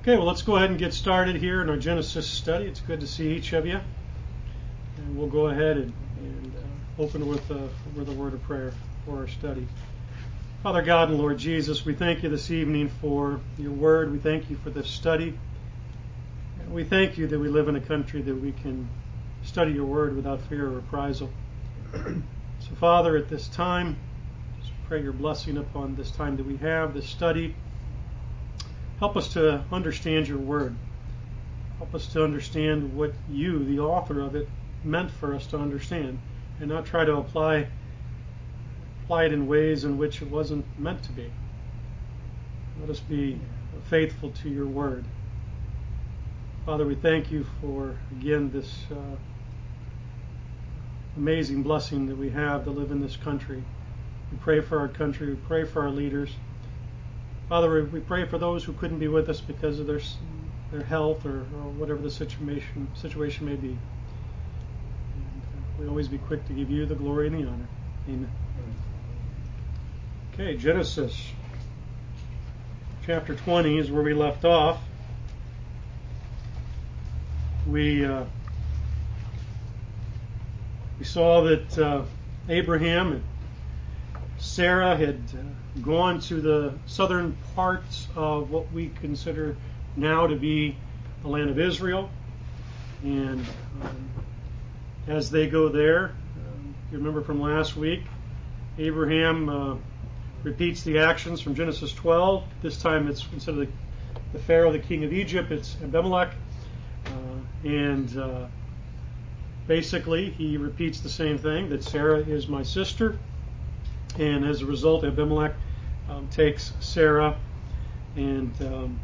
Okay, well, let's go ahead and get started here in our Genesis study. It's good to see each of you. And we'll go ahead and open with a word of prayer for our study. Father God and Lord Jesus, we thank you this evening for your word. We thank you for this study. And we thank you that we live in a country that we can study your word without fear of reprisal. So, Father, at this time, just pray your blessing upon this time that we have, this study. Help us to understand your word. Help us to understand what you, the author of it, meant for us to understand, and not try to apply it in ways in which it wasn't meant to be. Let us be faithful to your word. Father, we thank you for, again, this amazing blessing that we have to live in this country. We pray for our country. We pray for our leaders. Father, we pray for those who couldn't be with us because of their health or whatever the situation may be. And we always be quick to give you the glory and the honor. Amen. Okay, Genesis chapter 20 is where we left off. We saw that Abraham and Sarah had gone to the southern parts of what we consider now to be the land of Israel. And as they go there, you remember from last week, Abraham repeats the actions from Genesis 12. This time it's instead of the Pharaoh, the king of Egypt, it's Abimelech. And basically he repeats the same thing, that Sarah is my sister. And as a result, Abimelech takes Sarah. And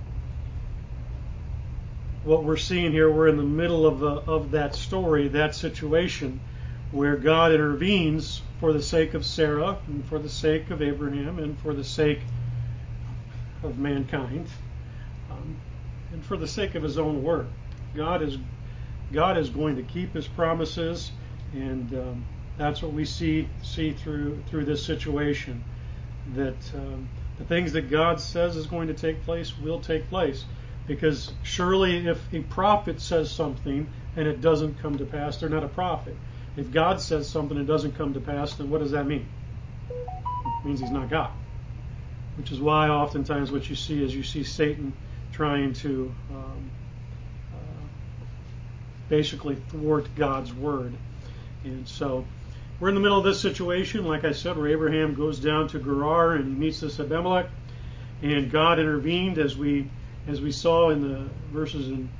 what we're seeing here, we're in the middle of that story, that situation, where God intervenes for the sake of Sarah, and for the sake of Abraham, and for the sake of mankind, and for the sake of his own word. God is going to keep his promises, and that's what we see through this situation, that the things that God says is going to take place will take place. Because surely if a prophet says something and it doesn't come to pass, they're not a prophet. If God says something and it doesn't come to pass, then what does that mean? It means he's not God. Which is why oftentimes what you see is you see Satan trying to basically thwart God's word. And so we're in the middle of this situation, like I said, where Abraham goes down to Gerar and he meets this Abimelech, and God intervened, as we saw in the verses in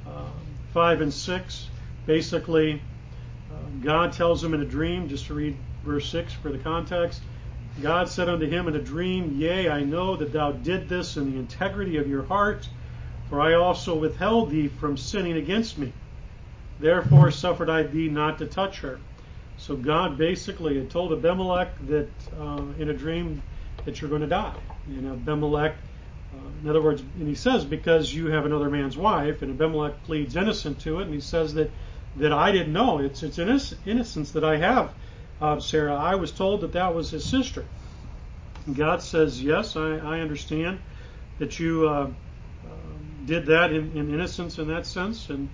5 and 6. Basically, God tells him in a dream, just to read verse 6 for the context. God said unto him in a dream, Yea, I know that thou did this in the integrity of your heart, for I also withheld thee from sinning against me. Therefore suffered I thee not to touch her. So God basically had told Abimelech that in a dream that you're going to die. And Abimelech, in other words, and he says, because you have another man's wife, and Abimelech pleads innocent to it, and he says that I didn't know. It's innocence that I have of Sarah. I was told that was his sister. And God says, yes, I understand that you did that in innocence in that sense, and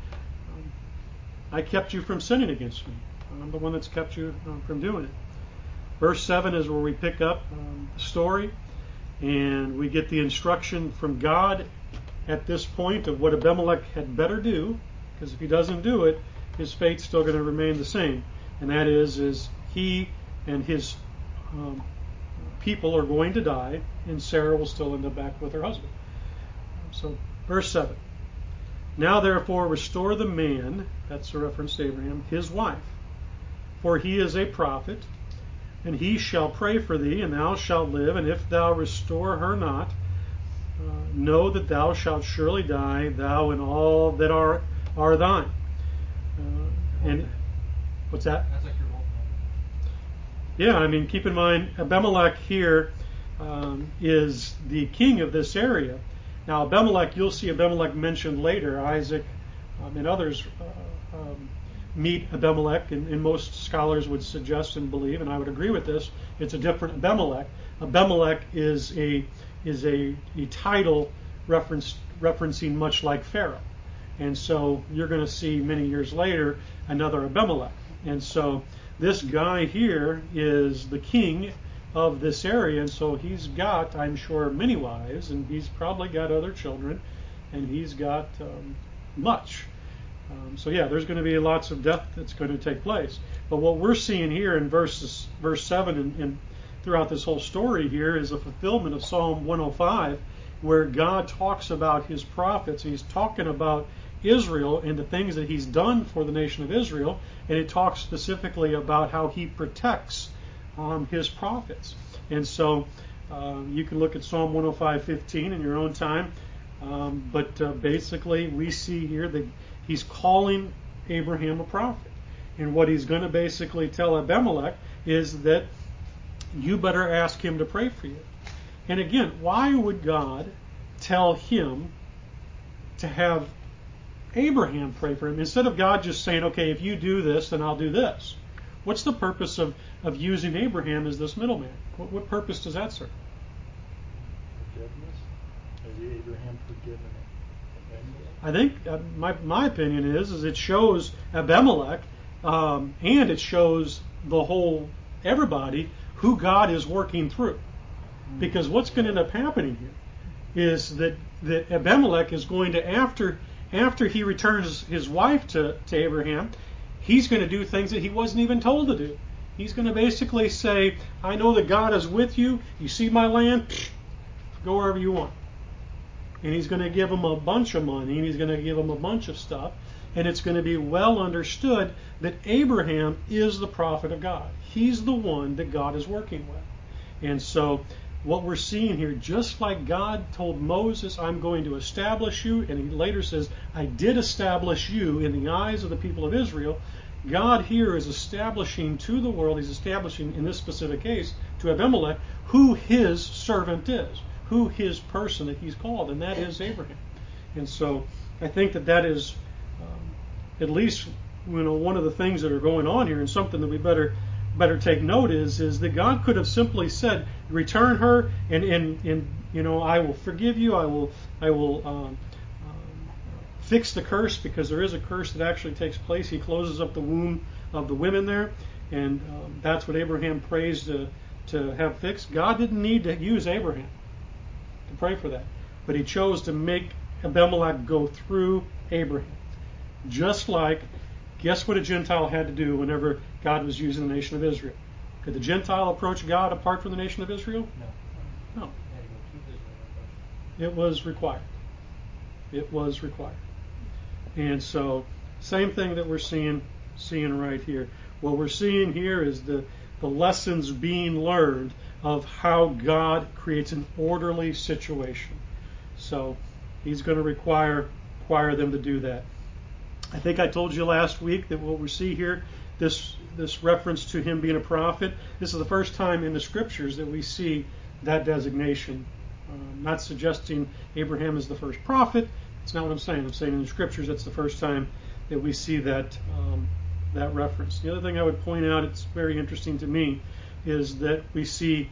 I kept you from sinning against me. I'm the one that's kept you from doing it. Verse 7 is where we pick up the story, and we get the instruction from God at this point of what Abimelech had better do, because if he doesn't do it, his fate's still going to remain the same. And that is he and his people are going to die, and Sarah will still end up back with her husband. So, verse 7. Now therefore restore the man, that's a reference to Abraham, his wife, for he is a prophet, and he shall pray for thee, and thou shalt live. And if thou restore her not, know that thou shalt surely die, thou and all that are thine. And what's that? That's like your whole thing. Yeah, I mean, keep in mind, Abimelech here is the king of this area. Now, Abimelech, you'll see Abimelech mentioned later. Isaac and others meet Abimelech, and most scholars would suggest and believe, and I would agree with this, it's a different Abimelech. Abimelech is a title reference referencing much like Pharaoh. And so you're going to see many years later another Abimelech. And so this guy here is the king of this area, and so he's got, I'm sure, many wives, and he's probably got other children, and he's got much. So yeah, there's going to be lots of death that's going to take place. But what we're seeing here in verse 7 and throughout this whole story here is a fulfillment of Psalm 105, where God talks about his prophets. He's talking about Israel and the things that he's done for the nation of Israel, and it talks specifically about how he protects his prophets. And so you can look at Psalm 105:15 in your own time, but basically we see here that he's calling Abraham a prophet. And what he's going to basically tell Abimelech is that you better ask him to pray for you. And again, why would God tell him to have Abraham pray for him instead of God just saying, okay, if you do this, then I'll do this? What's the purpose of using Abraham as this middleman? What purpose does that serve? Forgiveness? Has Abraham forgiven Abimelech? I think my opinion is it shows Abimelech and it shows the whole everybody who God is working through. Because what's going to end up happening here is that Abimelech is going to, after he returns his wife to Abraham, he's going to do things that he wasn't even told to do. He's going to basically say, I know that God is with you. You see my land? Go wherever you want. And he's going to give him a bunch of money, and he's going to give him a bunch of stuff. And it's going to be well understood that Abraham is the prophet of God. He's the one that God is working with. And so what we're seeing here, just like God told Moses, I'm going to establish you, and he later says, I did establish you in the eyes of the people of Israel, God here is establishing to the world, he's establishing in this specific case to Abimelech, who his servant is, who his person that he's called, and that is Abraham. And so I think that is at least one of the things that are going on here, and something that we better take note is that God could have simply said, return her, and I will forgive you. I will fix the curse, because there is a curse that actually takes place. He closes up the womb of the women there, and that's what Abraham prays to have fixed. God didn't need to use Abraham to pray for that, but he chose to make Abimelech go through Abraham. Just like, guess what a Gentile had to do whenever God was using the nation of Israel? Could the Gentile approach God apart from the nation of Israel? No. It was required. It was required. And so, same thing that we're seeing right here. What we're seeing here is the lessons being learned of how God creates an orderly situation. So he's going to require them to do that. I think I told you last week that what we see here, this reference to him being a prophet, this is the first time in the scriptures that we see that designation. Not suggesting Abraham is the first prophet. That's not what I'm saying. I'm saying in the scriptures that's the first time that we see that reference. The other thing I would point out, it's very interesting to me, is that we see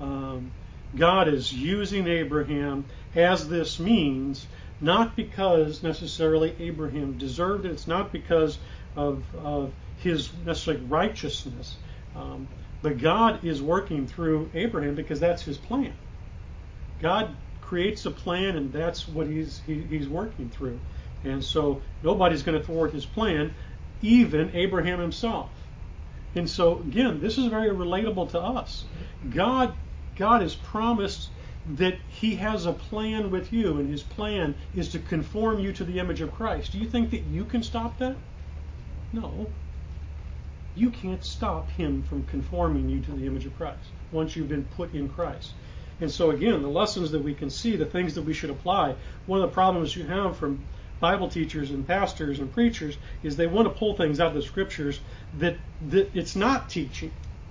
God is using Abraham as this means, not because necessarily Abraham deserved it. It's not because of his necessarily righteousness. But God is working through Abraham because that's his plan. God creates a plan, and that's what he's working through. And so nobody's going to thwart his plan, even Abraham himself. And so again, this is very relatable to us. God has promised that he has a plan with you, and his plan is to conform you to the image of Christ. Do you think that you can stop that? No. You can't stop him from conforming you to the image of Christ once you've been put in Christ. And so again, the lessons that we can see, the things that we should apply, one of the problems you have from Bible teachers and pastors and preachers is they want to pull things out of the scriptures that it's not teaching.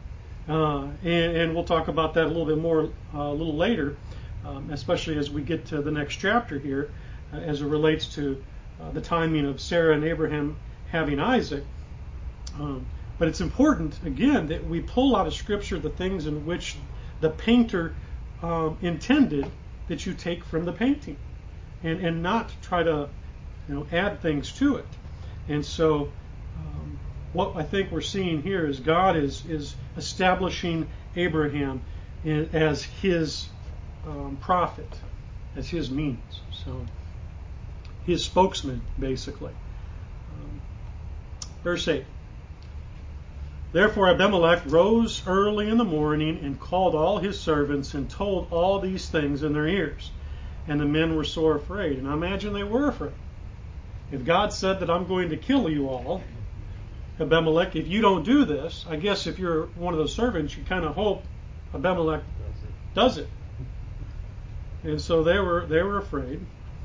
And we'll talk about that a little bit more a little later, especially as we get to the next chapter here, as it relates to the timing of Sarah and Abraham having Isaac. But it's important, again, that we pull out of Scripture the things in which the painter intended that you take from the painting. and not try to add things to it. And so what I think we're seeing here is God is establishing Abraham as his prophet, as his means. So his spokesman, basically. Verse 8. Therefore Abimelech rose early in the morning and called all his servants and told all these things in their ears. And the men were sore afraid. And I imagine they were afraid. If God said that I'm going to kill you all, Abimelech, if you don't do this, I guess if you're one of those servants, you kind of hope Abimelech does it. And so they were afraid.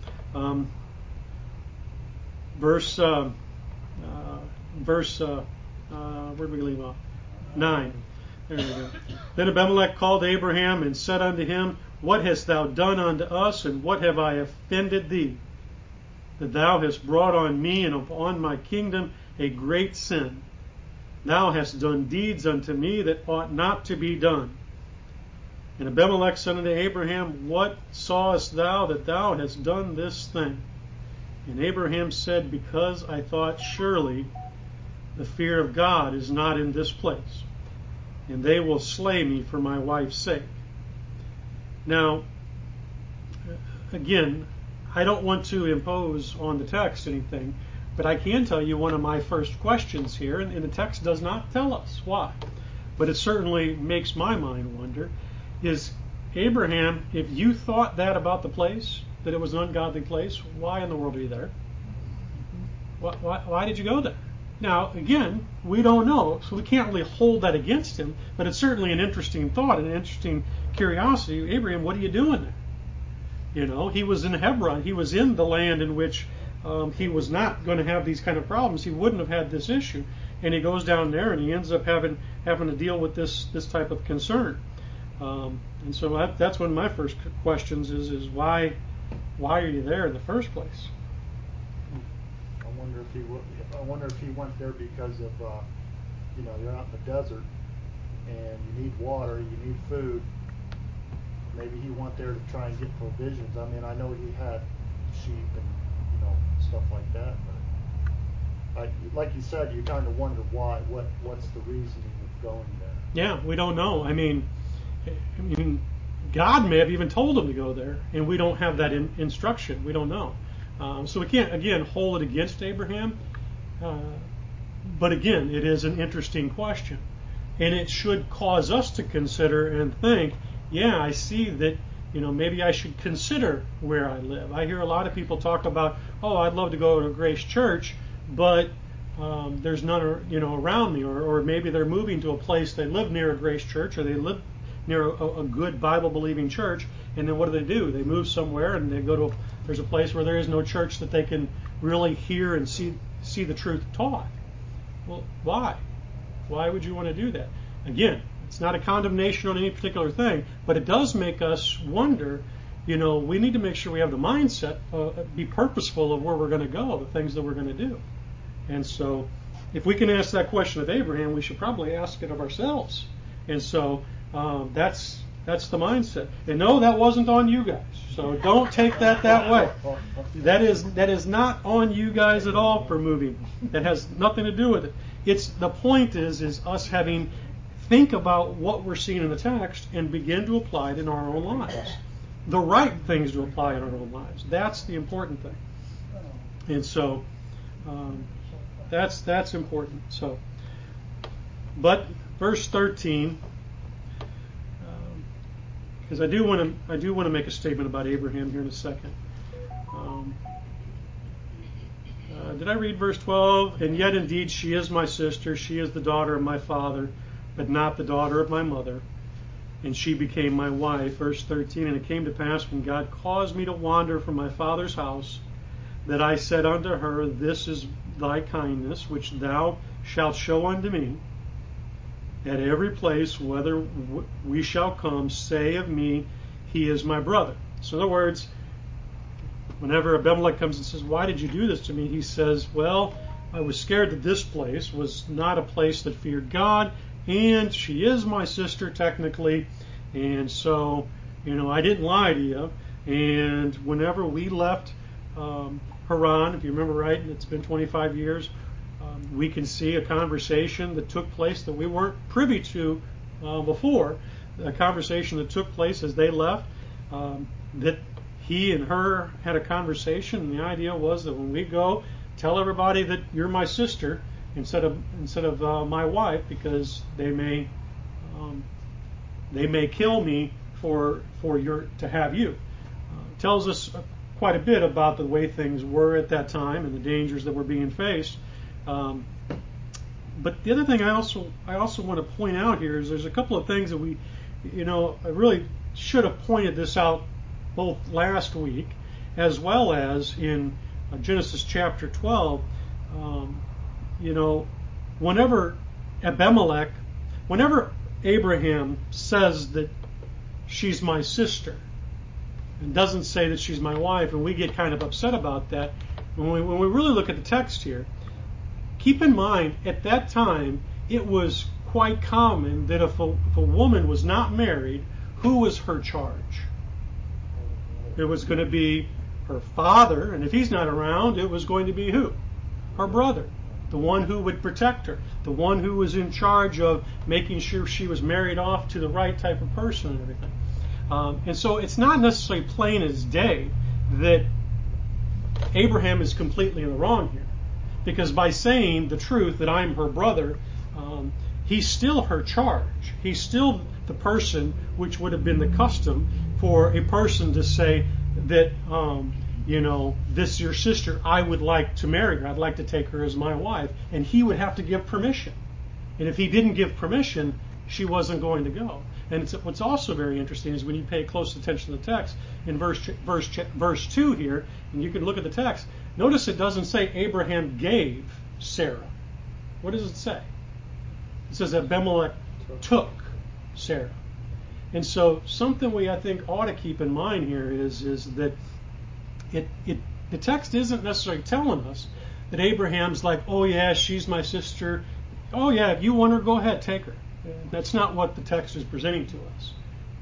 Where did we leave off? 9. There we go. Then Abimelech called Abraham and said unto him, What hast thou done unto us, and what have I offended thee, that thou hast brought on me and upon my kingdom a great sin? Thou hast done deeds unto me that ought not to be done. And Abimelech said unto Abraham, What sawest thou that thou hast done this thing? And Abraham said, Because I thought surely the fear of God is not in this place, and they will slay me for my wife's sake. Now, again, I don't want to impose on the text anything, but I can tell you one of my first questions here, and the text does not tell us why, but it certainly makes my mind wonder, is Abraham, if you thought that about the place, that it was an ungodly place, why in the world are you there? Why did you go there? Now, again, we don't know, so we can't really hold that against him, but it's certainly an interesting thought, an interesting curiosity. Abraham, what are you doing there? He was in Hebron. He was in the land in which he was not going to have these kind of problems. He wouldn't have had this issue. And he goes down there and he ends up having to deal with this type of concern. And so that's one of my first questions is why are you there in the first place? I wonder if he went there because of you're out in the desert and you need water, you need food. Maybe he went there to try and get provisions. I mean, I know he had sheep and stuff like that, but like you said, you kind of wonder why. What's the reasoning of going there? Yeah, we don't know. I mean, God may have even told him to go there, and we don't have that instruction. We don't know. So we can't, again, hold it against Abraham. But again, it is an interesting question. And it should cause us to consider and think, yeah, I see that, maybe I should consider where I live. I hear a lot of people talk about, I'd love to go to Grace Church, but there's none, around me. Or maybe they're moving to a place, they live near a Grace Church, or they live near a good Bible-believing church, and then what do? They move somewhere and they go to there's a place where there is no church that they can really hear and see the truth taught. Well, why? Why would you want to do that? Again, it's not a condemnation on any particular thing, but it does make us wonder, we need to make sure we have the mindset, be purposeful of where we're going to go, the things that we're going to do. And so if we can ask that question of Abraham, we should probably ask it of ourselves. And so that's the mindset. And no, that wasn't on you guys. So don't take that way. That is not on you guys at all for moving. That has nothing to do with it. The point is us think about what we're seeing in the text and begin to apply it in our own lives. The right things to apply in our own lives. That's the important thing. And so that's important. So, but verse 13. Because I do want to make a statement about Abraham here in a second. Did I read verse 12? And yet indeed she is my sister, she is the daughter of my father, but not the daughter of my mother. And she became my wife. Verse 13, and it came to pass when God caused me to wander from my father's house, that I said unto her, This is thy kindness, which thou shalt show unto me. At every place, whether we shall come, say of me, he is my brother. So in other words, whenever Abimelech comes and says, why did you do this to me? He says, well, I was scared that this place was not a place that feared God, and she is my sister technically, and so, I didn't lie to you. And whenever we left Haran, if you remember right, and it's been 25 years, we can see a conversation that took place that we weren't privy to before. A conversation that took place as they left, that he and her had a conversation, and the idea was that when we go, tell everybody that you're my sister instead of my wife, because they may kill me for to have you. Tells us quite a bit about the way things were at that time and the dangers that were being faced. But the other thing I also want to point out here is there's a couple of things that I really should have pointed this out both last week as well as in Genesis chapter 12. Whenever Abraham says that she's my sister and doesn't say that she's my wife, and we get kind of upset about that, when we really look at the text here, keep in mind at that time it was quite common that if a woman was not married, who was her charge? It was going to be her father, and if he's not around, it was going to be who? Her brother, the one who would protect her, the one who was in charge of making sure she was married off to the right type of person and everything. And so it's not necessarily plain as day that Abraham is completely in the wrong here, because by saying the truth that I'm her brother, he's still her charge. He's still the person which would have been the custom for a person to say that, this is your sister, I would like to marry her, I'd like to take her as my wife, and he would have to give permission. And if he didn't give permission, she wasn't going to go. And what's also very interesting is when you pay close attention to the text in verse 2 here, and you can look at the text, notice it doesn't say Abraham gave Sarah. What does it say? It says Abimelech took Sarah. And so something I think ought to keep in mind here is that the text isn't necessarily telling us that Abraham's like, oh yeah, she's my sister. Oh yeah, if you want her, go ahead, take her. That's not what the text is presenting to us.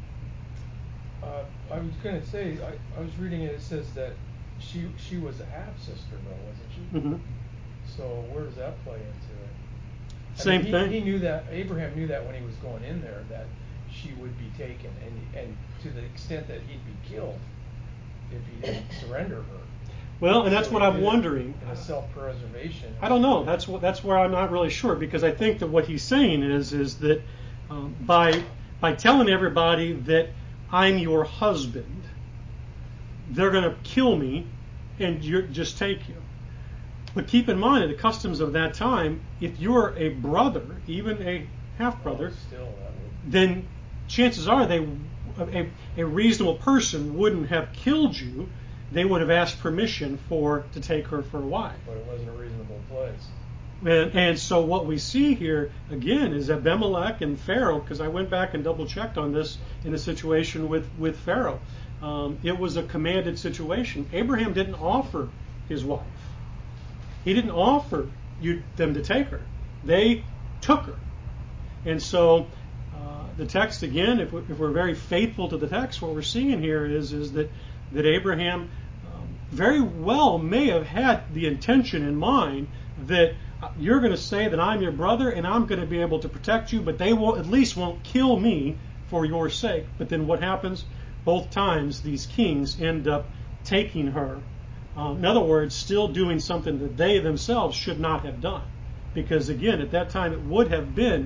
I was going to say, I was reading it says that she was a half-sister, though, wasn't she? Mm-hmm. So where does that play into it? Same thing. He knew that, Abraham knew that when he was going in there, that she would be taken, and to the extent that he'd be killed if he didn't surrender her. Well, and that's what I'm wondering. In a self-preservation. I don't know. That's where I'm not really sure, because I think that what he's saying is that by telling everybody that I'm your husband, they're going to kill me and just take you. But keep in mind, the customs of that time, if you're a brother, even a half-brother, then chances are a reasonable person wouldn't have killed you. They would have asked permission to take her for a wife. But it wasn't a reasonable place. And so what we see here, again, is Abimelech and Pharaoh, because I went back and double-checked on this in the situation with Pharaoh. It was a commanded situation. Abraham didn't offer his wife. He didn't offer them to take her. They took her. And so the text, again, if we're very faithful to the text, what we're seeing here is that Abraham very well may have had the intention in mind that you're going to say that I'm your brother and I'm going to be able to protect you, but they at least won't kill me for your sake. But then what happens? Both times these kings end up taking her. In other words, still doing something that they themselves should not have done. Because again, at that time it would have been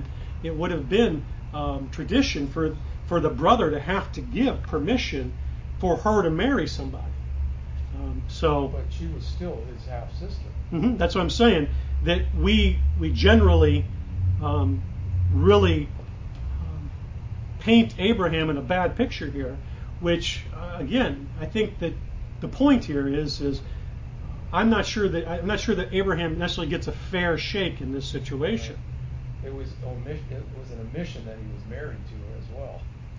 tradition for the brother to have to give permission for her to marry somebody. But she was still his half sister. That's what I'm saying. That we generally really paint Abraham in a bad picture here, which again I think that the point here is I'm not sure that Abraham necessarily gets a fair shake in this situation. It was an omission that he was married to her as well.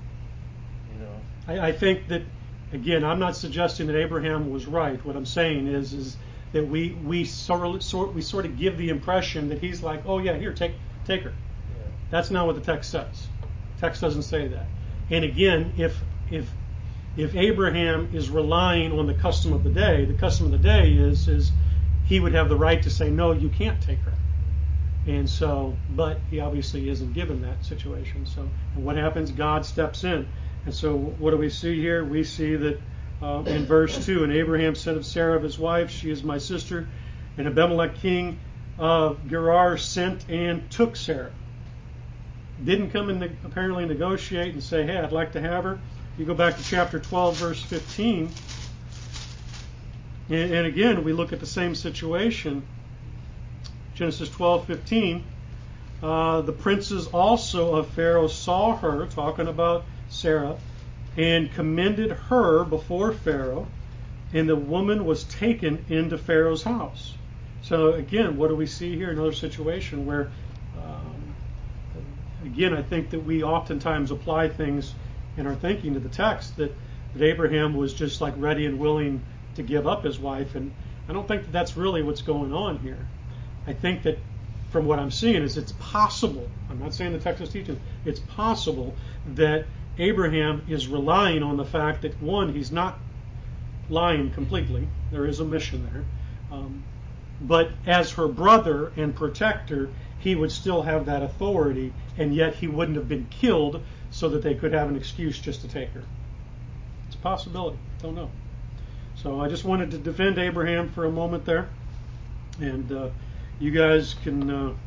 I think that, again, I'm not suggesting that Abraham was right. What I'm saying is that we sort of give the impression that he's like, oh yeah, here, take her. Yeah. That's not what the text says. The text doesn't say that. And again, if if Abraham is relying on the custom of the day is he would have the right to say, no, you can't take her. And so, but he obviously isn't given that situation. So, and what happens? God steps in. And so, what do we see here? We see that in verse 2, and Abraham said of Sarah, his wife, she is my sister. And Abimelech, king of Gerar, sent and took Sarah. Didn't come and apparently negotiate and say, hey, I'd like to have her. You go back to chapter 12, verse 15. And again, we look at the same situation. Genesis 12:15. The princes also of Pharaoh saw her, talking about Sarah, and commended her before Pharaoh, and the woman was taken into Pharaoh's house. So again, what do we see here? Another situation where, again, I think that we oftentimes apply things in our thinking to the text that Abraham was just like ready and willing to give up his wife, and I don't think that that's really what's going on here. I think that from what I'm seeing is it's possible, I'm not saying the text is teaching, it's possible that Abraham is relying on the fact that, one, he's not lying completely, there is omission there, but as her brother and protector, he would still have that authority, and yet he wouldn't have been killed so that they could have an excuse just to take her. It's a possibility, don't know. So I just wanted to defend Abraham for a moment there, and you guys can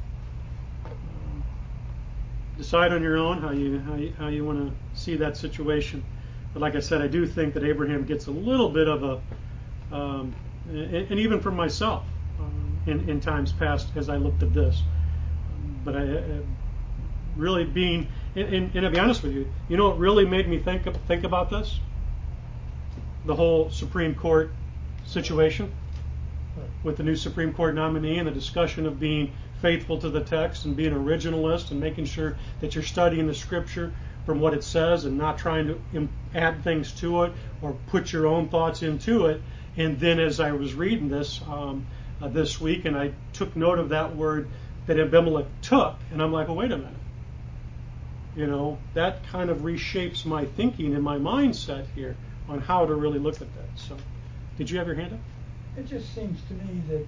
decide on your own how you want to see that situation. But like I said, I do think that Abraham gets a little bit of a, and even from myself in times past as I looked at this. But I really being, and to be honest with you, you know what really made me think about this? The whole Supreme Court situation with the new Supreme Court nominee and the discussion of being faithful to the text and being originalist and making sure that you're studying the scripture from what it says and not trying to add things to it or put your own thoughts into it. And then as I was reading this this week, and I took note of that word that Abimelech took, and I'm like, well, wait a minute. You know, that kind of reshapes my thinking and my mindset here on how to really look at that. So, did you have your hand up? It just seems to me that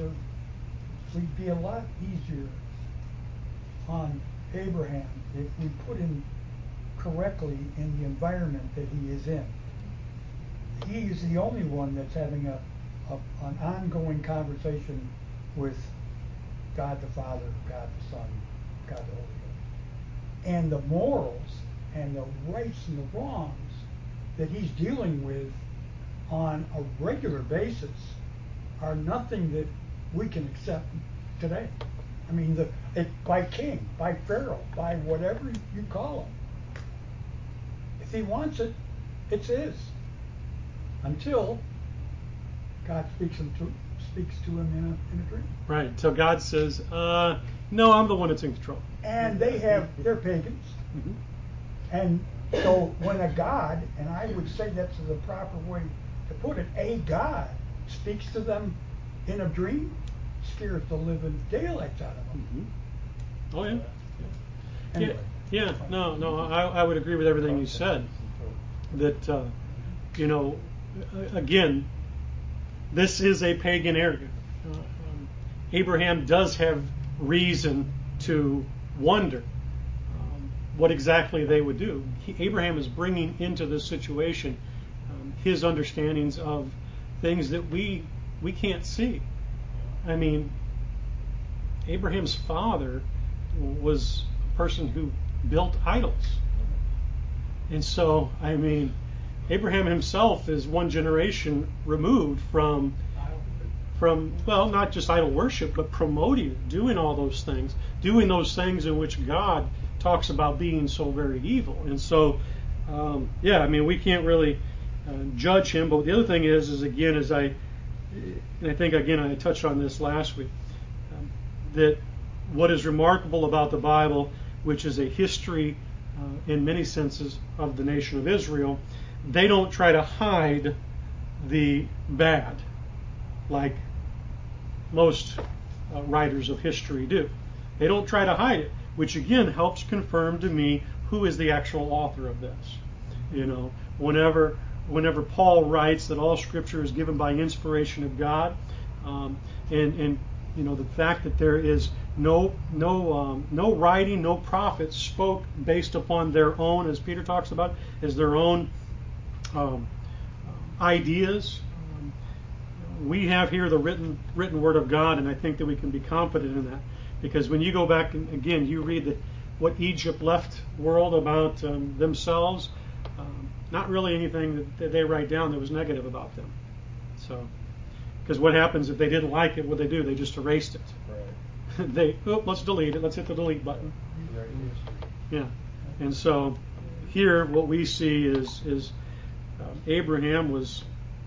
we'd be a lot easier on Abraham if we put him correctly in the environment that he is in. He is the only one that's having an ongoing conversation with God the Father, God the Son, God the Holy Ghost. And the morals and the rights and the wrongs that he's dealing with on a regular basis are nothing that we can accept today. I mean, by king, by Pharaoh, by whatever you call him. If he wants it, it's his. Until God speaks to him in a dream. Right, until God says, no, I'm the one that's in control. And they're pagans. Mm-hmm. And so when a God, and I would say that's the proper way to put it, a God speaks to them in a dream, scares the living daylights out of them. Mm-hmm. Oh, yeah. Anyway. Yeah, no, I would agree with everything you said. That, again, this is a pagan area. Abraham does have reason to wonder what exactly they would do. Abraham is bringing into this situation his understandings of things that we can't see. I mean, Abraham's father was a person who built idols. And so, I mean, Abraham himself is one generation removed from, well, not just idol worship, but promoting, doing all those things in which God talks about being so very evil. And so, I mean, we can't really judge him. But the other thing is again, I think, again, I touched on this last week, that what is remarkable about the Bible, which is a history in many senses of the nation of Israel, they don't try to hide the bad like most writers of history do. They don't try to hide it, which again helps confirm to me who is the actual author of this. You know, whenever whenever Paul writes that all Scripture is given by inspiration of God, and the fact that there is no writing, no prophet spoke based upon their own, as Peter talks about, as their own ideas. We have here the written word of God, and I think that we can be confident in that, because when you go back and again you read what Egypt left world about themselves, not really anything that they write down that was negative about them. So, because what happens if they didn't like it? What they do? They just erased it. Right. Let's delete it. Let's hit the delete button. Right. Yeah, and so here what we see is Abraham was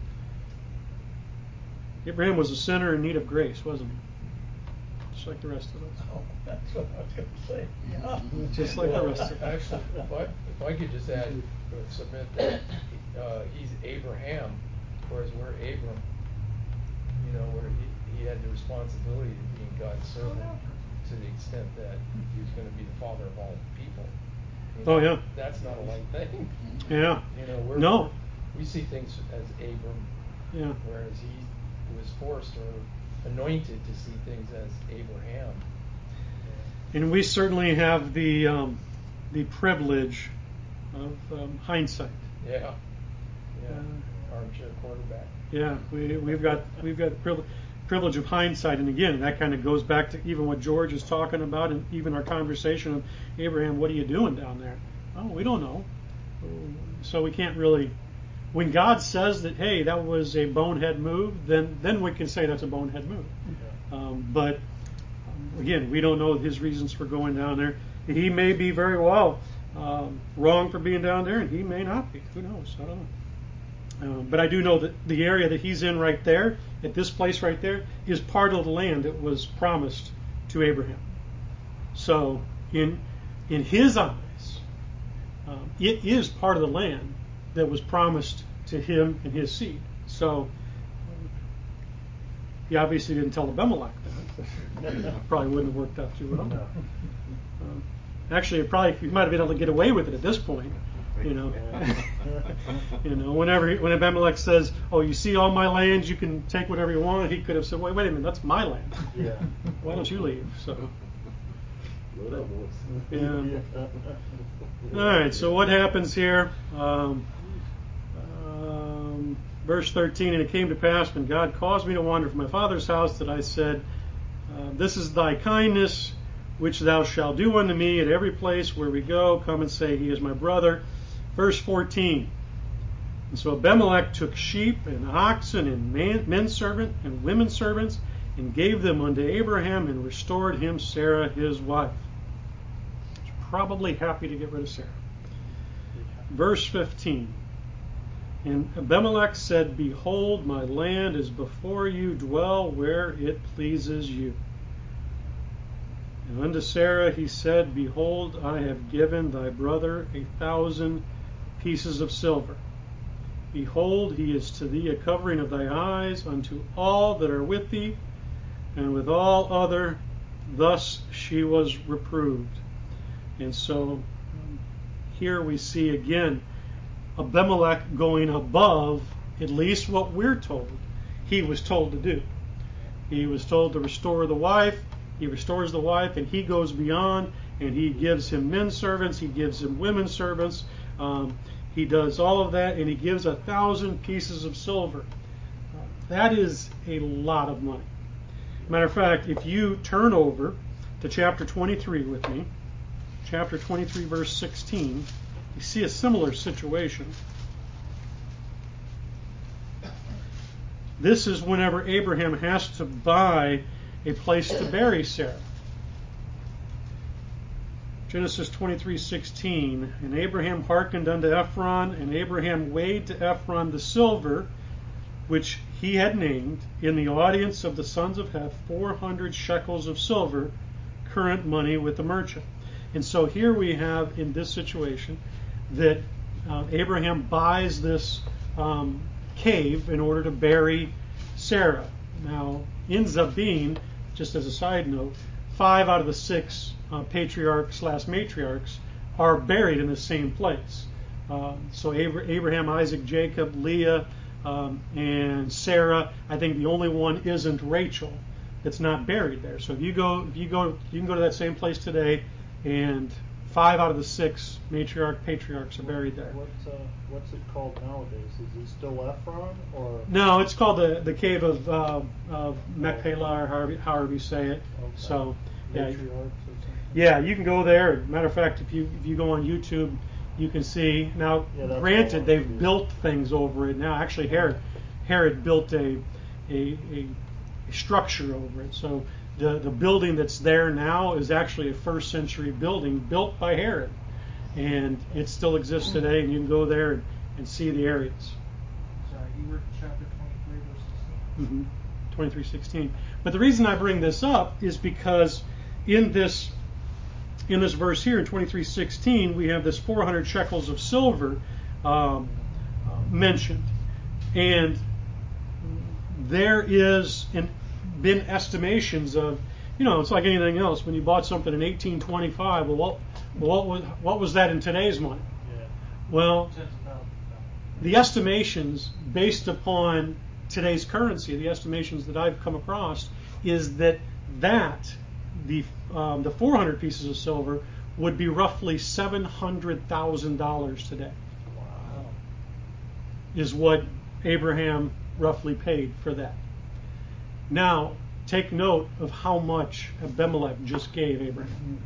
a sinner in need of grace, wasn't he? Just like the rest of us. Oh, that's what I was going to say. Yeah. Just like the rest of us. Actually, if I could just add, submit that he's Abraham, whereas we're Abram. Where he had the responsibility of being God's servant to the extent that he was going to be the father of all people. Oh yeah. That's not a light thing. Yeah. No. We see things as Abram. Yeah. Whereas he was forced or anointed to see things as Abraham. And we certainly have the privilege of hindsight. Yeah. Armchair quarterback. Yeah, we've got the privilege of hindsight, and again, that kind of goes back to even what George is talking about, and even our conversation of Abraham. What are you doing down there? Oh, we don't know. So we can't really. When God says that, hey, that was a bonehead move, then we can say that's a bonehead move. But again, we don't know his reasons for going down there. He may be very well wrong for being down there, and he may not be. Who knows? I don't know. But I do know that the area that he's in right there, at this place right there, is part of the land that was promised to Abraham. So in his eyes, it is part of the land that was promised to him and his seed. So he obviously didn't tell Abimelech that. Probably wouldn't have worked out too well. No. Actually, he might have been able to get away with it at this point. When Abimelech says, "Oh, you see all my lands, you can take whatever you want," he could have said, "Wait a minute, that's my land. Yeah. Why don't you leave?" So, yeah. All right. So what happens here? Verse 13, and it came to pass when God caused me to wander from my father's house that I said, "This is thy kindness, which thou shalt do unto me at every place where we go. Come and say, he is my brother." Verse 14. And so Abimelech took sheep and oxen and men servant and women servants and gave them unto Abraham and restored him Sarah his wife. He's probably happy to get rid of Sarah. Verse 15. And Abimelech said, "Behold, my land is before you, dwell where it pleases you." And unto Sarah he said, "Behold, I have given thy brother 1,000 pieces of silver. Behold, he is to thee a covering of thy eyes unto all that are with thee, and with all other." Thus she was reproved. And so here we see again Abimelech going above at least what we're told he was told to do. He was told to restore the wife. He restores the wife, and he goes beyond, and he gives him men servants, he gives him women servants. He does all of that, and he gives 1,000 pieces of silver. That is a lot of money. Matter of fact, if you turn over to chapter 23 with me, chapter 23, verse 16, you see a similar situation. This is whenever Abraham has to buy a place to bury Sarah. Genesis 23:16, and Abraham hearkened unto Ephron, and Abraham weighed to Ephron the silver which he had named in the audience of the sons of Heth 400 shekels of silver, current money with the merchant. And so here we have in this situation that Abraham buys this cave in order to bury Sarah. Now, ends up being, just as a side note, 5 out of the 6 patriarchs/matriarchs are buried in the same place. So Abraham, Isaac, Jacob, Leah, and Sarah. I think the only one isn't Rachel. That's not buried there. So you can go to that same place today, and 5 out of the 6 patriarchs are buried there. What's it called nowadays? Is he still Ephron or? No, it's called the cave of Machpelah, or however you say it. Okay. So yeah, Matriarchs or something? yeah, you can go there. Matter of fact, if you go on YouTube, you can see. Now, Yeah, that's granted, all they've I'm built things over it now. Actually, Herod built a structure over it. So the building that's there now is actually a 1st century building built by Herod, and it still exists today. And you can go there and see the areas. Sorry, you were chapter 23, verse 16. 23:16. But the reason I bring this up is because in this verse here in 23:16 we have this 400 shekels of silver mentioned, and there is been estimations of, it's like anything else. When you bought something in 1825, well, what was that in today's money? Yeah. Well, Tens of thousands. the estimations based upon today's currency, the estimations that I've come across, is that the 400 pieces of silver would be roughly $700,000 today. Wow. Is what Abraham roughly paid for that. Now, take note of how much Abimelech just gave Abraham.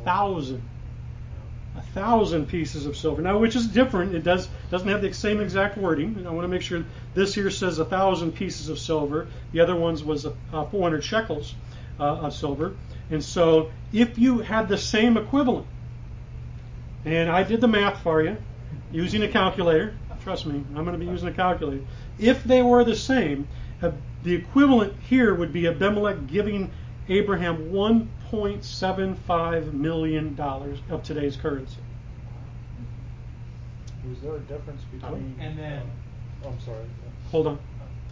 1,000 pieces of silver. Now, which is different. It doesn't have the same exact wording. And I want to make sure this here says 1,000 pieces of silver. The other ones was 400 shekels of silver. And so, if you had the same equivalent, and I did the math for you using a calculator. Trust me, I'm going to be using a calculator. If they were the same, the equivalent here would be Abimelech giving Abraham $1.75 million of today's currency. Was there a difference between? And then, I'm sorry. Hold on.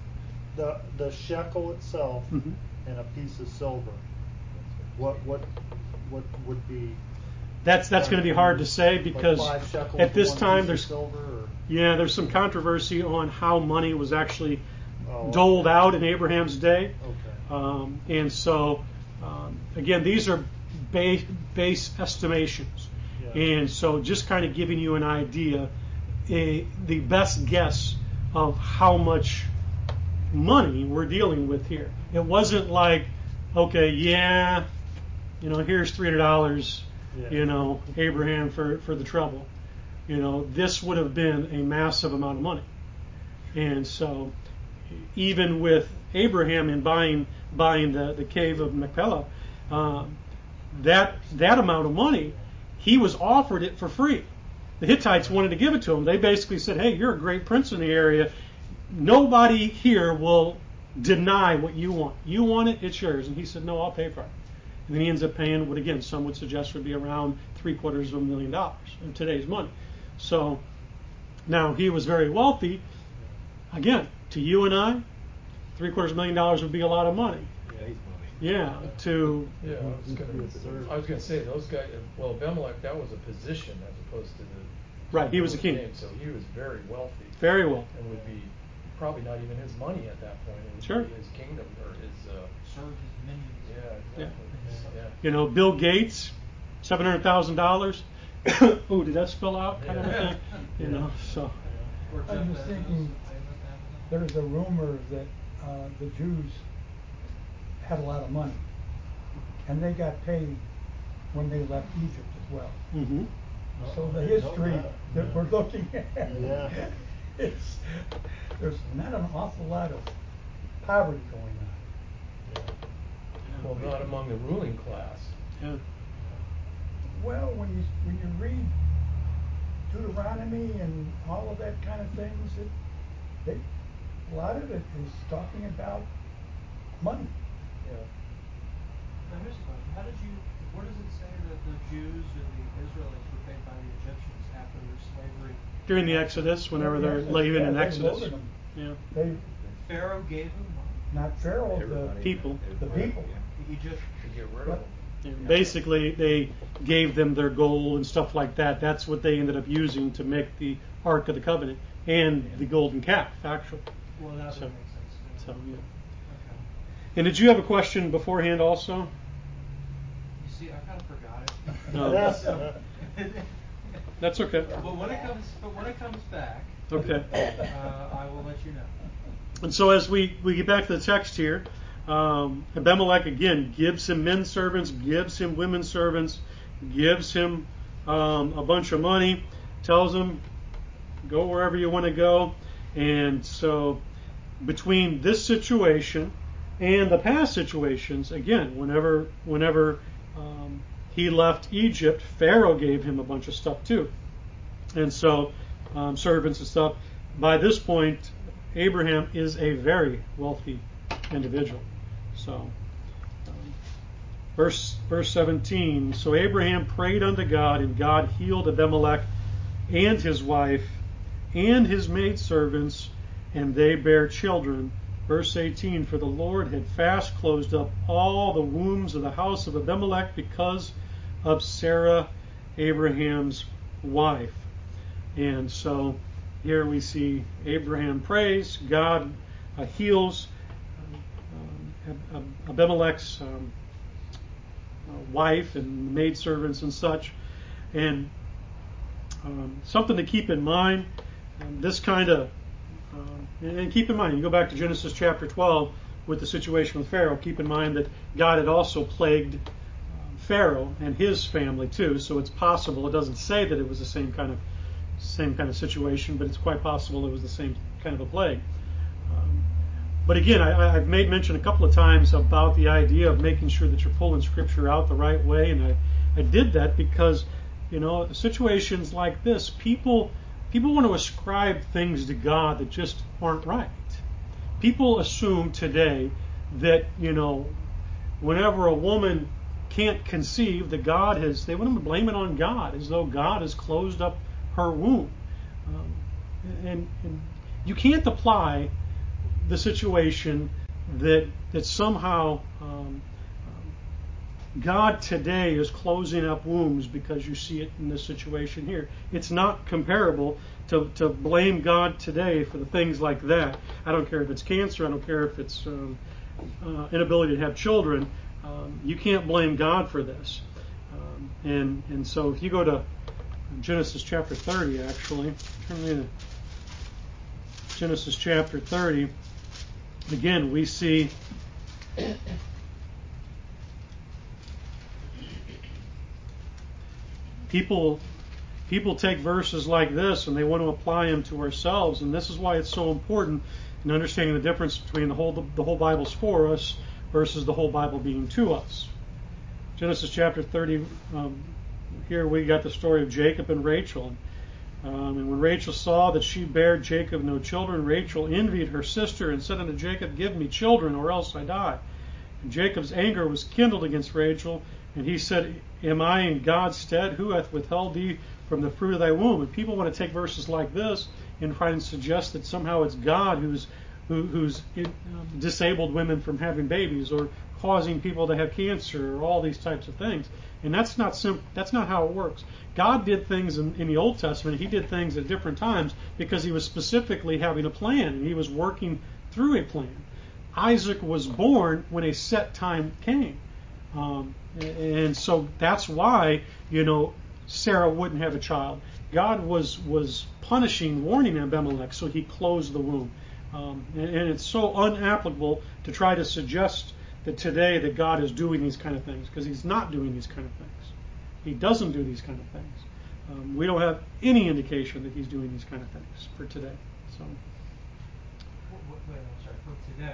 The shekel itself Mhm. and a piece of silver. What would be? That's going to be hard to say because like 5 shekels at this for one time piece of silver. Or? there's some controversy on how money was actually Oh, doled okay. out in Abraham's day. Okay. And so, again, these are base estimations. Yeah. And so just kind of giving you an idea, the best guess of how much money we're dealing with here. It wasn't like, okay, here's $300, Yeah. Abraham for the trouble. This would have been a massive amount of money. And so even with Abraham in buying the cave of Machpelah, that amount of money, he was offered it for free. The Hittites wanted to give it to him. They basically said, hey, you're a great prince in the area. Nobody here will deny what you want. You want it, it's yours. And he said, no, I'll pay for it. And then he ends up paying what, again, some would suggest would be around $750,000 in today's money. So now he was very wealthy. Again, to you and I, $750,000 would be a lot of money. Yeah, he's money. Yeah, Yeah, I was gonna say those guys. Well, Abimelech, that was a position as opposed to the. Right, he was a king. Name, so he was very wealthy. Very well. And would be probably not even his money at that point. It would Sure. be his kingdom or his. served his minions. Yeah, exactly. You know, Bill Gates, $700,000. Ooh, did that spill out? Kind of a thing. You know, so. Or I Jeff was Bezos, thinking, famous Amazon. there's a rumor that the Jews had a lot of money, and they got paid when they left Egypt as well. Mm-hmm. So the I didn't know history that Yeah. we're looking at, Yeah. there's not an awful lot of poverty going on. Well, not among the ruling class. Yeah. Well, when you read Deuteronomy and all of that kind of things, a lot of it is talking about money. Yeah. Now here's a question: where does it say that the Jews or the Israelites were paid by the Egyptians after their slavery? During the Exodus, whenever they're leaving in they Exodus. loaded them. Yeah. Pharaoh gave them money. Not Pharaoh, Everybody, people. The people. yeah. The Egyptians. To get rid Yep. of them. And basically, they gave them their gold and stuff like that. That's what they ended up using to make the Ark of the Covenant and the golden calf, actually. Well, that So- would make sense. So, yeah. Okay. And did you have a question beforehand also? You see, I kind of forgot it. No. So, That's okay. but when it comes back, Okay. I will let you know. And so as we get back to the text here, Abimelech again gives him men servants, gives him women servants, gives him a bunch of money, tells him, go wherever you want to go. And so between this situation and the past situations, again, whenever he left Egypt, Pharaoh gave him a bunch of stuff too. And so servants and stuff. By this point, Abraham is a very wealthy individual. So, verse 17. So Abraham prayed unto God, and God healed Abimelech and his wife and his maidservants, and they bare children. Verse 18. For the Lord had fast closed up all the wombs of the house of Abimelech because of Sarah, Abraham's wife. And so here we see Abraham prays, God heals Abimelech's wife and maidservants and such. And something to keep in mind, this kind of, and keep in mind, you go back to Genesis chapter 12 with the situation with Pharaoh, keep in mind that God had also plagued Pharaoh and his family too, so it's possible, it doesn't say that it was the same kind of situation, but it's quite possible it was the same kind of a plague. But again, I've made mention a couple of times about the idea of making sure that you're pulling Scripture out the right way, and I did that because, situations like this, people want to ascribe things to God that just aren't right. People assume today that, whenever a woman can't conceive, that they want to blame it on God, as though God has closed up her womb. And you can't apply the situation that somehow God today is closing up wombs because you see it in this situation here. It's not comparable to blame God today for the things like that. I don't care if it's cancer. I don't care if it's inability to have children. You can't blame God for this. And so if you go to Genesis chapter 30, actually, turn me to Genesis chapter 30. Again, we see people take verses like this and they want to apply them to ourselves, and this is why it's so important in understanding the difference between the whole Bible's for us versus the whole Bible being to us. Genesis chapter 30, here we got the story of Jacob and Rachel. And when Rachel saw that she bare Jacob no children, Rachel envied her sister and said unto Jacob, Give me children, or else I die. And Jacob's anger was kindled against Rachel, and he said, Am I in God's stead? Who hath withheld thee from the fruit of thy womb? And people want to take verses like this and try and suggest that somehow it's God who's disabled women from having babies, or causing people to have cancer, or all these types of things. And that's not how it works. God did things in the Old Testament. He did things at different times because he was specifically having a plan, and he was working through a plan. Isaac was born when a set time came. And so that's why, Sarah wouldn't have a child. God was punishing, warning Abimelech, so he closed the womb. And it's so unapplicable to try to suggest that today that God is doing these kind of things, because he's not doing these kind of things. He doesn't do these kind of things. We don't have any indication that he's doing these kind of things for today. So, Wait, I'm sorry. For today,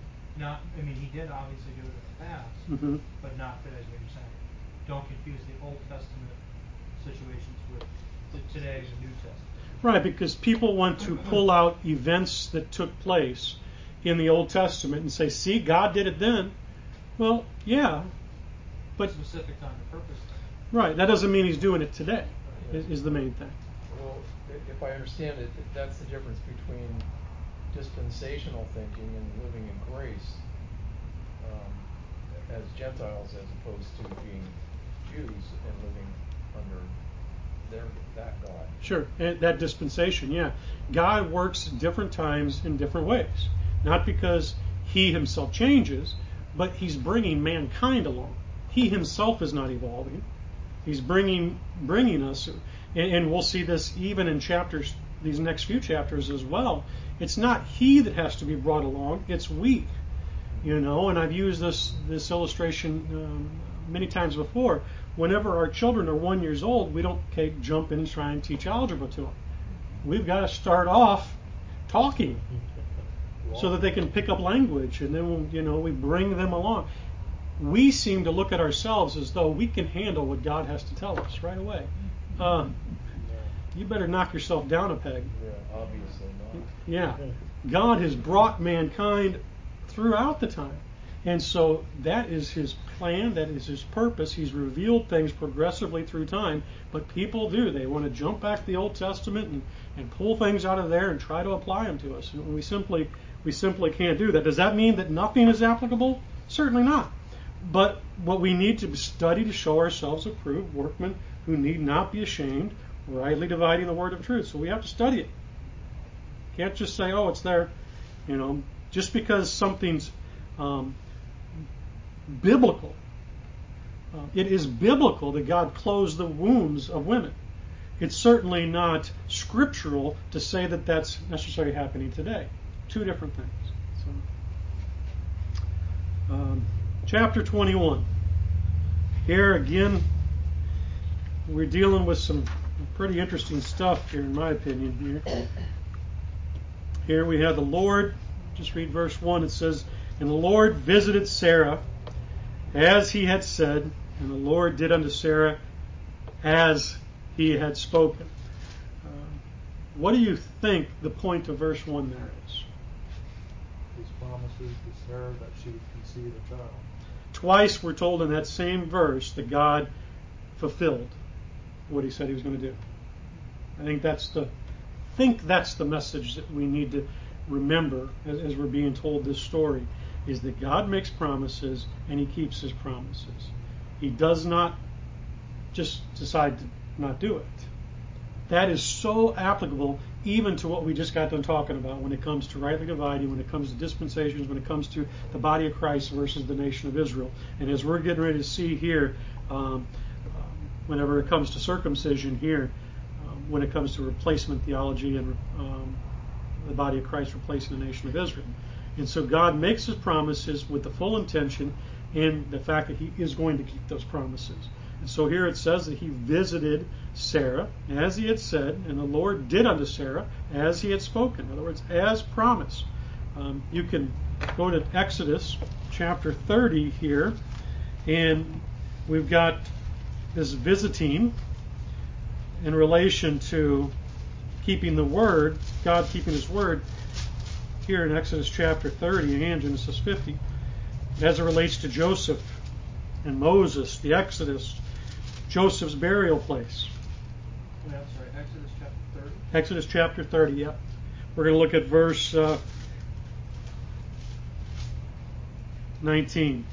he did obviously do it in the past, mm-hmm. but not today is what you're saying. Don't confuse the Old Testament situations with today, the New Testament. Right, because people want to pull out events that took place in the Old Testament and say, see, God did it then. Well, yeah, but specific time and purpose. Right, that doesn't mean he's doing it today, is the main thing. Well, if I understand it, that's the difference between dispensational thinking and living in grace, as as Gentiles as opposed to being Jews and living under that God. Sure, and that dispensation, yeah. God works at different times in different ways. Not because he himself changes, but he's bringing mankind along. He himself is not evolving. He's bringing us, and we'll see this even in chapters, these next few chapters as well. It's not he that has to be brought along, it's we. And I've used this illustration many times before. Whenever our children are 1 year old, we don't jump in and try and teach algebra to them. We've got to start off talking so that they can pick up language, and then we bring them along. We seem to look at ourselves as though we can handle what God has to tell us right away. You better knock yourself down a peg. Yeah, obviously not. Yeah. God has brought mankind throughout the time. And so that is his plan, that is his purpose. He's revealed things progressively through time, but people do. They want to jump back to the Old Testament and pull things out of there and try to apply them to us. And we simply can't do that. Does that mean that nothing is applicable? Certainly not. But what we need to study to show ourselves approved workmen who need not be ashamed, rightly dividing the word of truth. So we have to study it. Can't just say, oh, it's there. Just because something's biblical. It is biblical that God closed the wombs of women. It's certainly not scriptural to say that that's necessarily happening today. Two different things. So, chapter 21. Here again, we're dealing with some pretty interesting stuff here, in my opinion. Here we have the Lord. Just read verse 1. It says, "And the Lord visited Sarah as he had said, and the Lord did unto Sarah as he had spoken." What do you think the point of verse 1 there is? His promises to Sarah that she would conceive a child. Twice we're told in that same verse that God fulfilled what he said he was going to do. I think that's the message that we need to remember as we're being told this story, is that God makes promises and he keeps his promises. He does not just decide to not do it. That is so applicable even to what we just got done talking about when it comes to rightly dividing, when it comes to dispensations, when it comes to the body of Christ versus the nation of Israel. And as we're getting ready to see here, whenever it comes to circumcision here, when it comes to replacement theology and the body of Christ replacing the nation of Israel. And so God makes his promises with the full intention and the fact that he is going to keep those promises. And so here it says that he visited Sarah as he had said, and the Lord did unto Sarah as he had spoken. In other words, as promised. You can go to Exodus chapter 30 here, and we've got this visiting in relation to keeping the word, God keeping his word, here in Exodus chapter 30 and Genesis 50, as it relates to Joseph and Moses, the Exodus, Joseph's burial place. Wait, I'm sorry, Exodus chapter 30? Exodus chapter 30, yep. We're going to look at verse 19.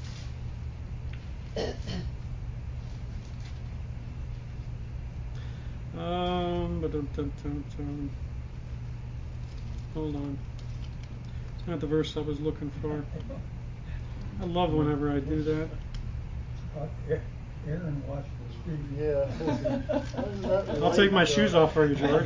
Hold on. It's not the verse I was looking for. I love whenever I do that. Aaron watched the street. Yeah. I'll take my shoes off for you, George.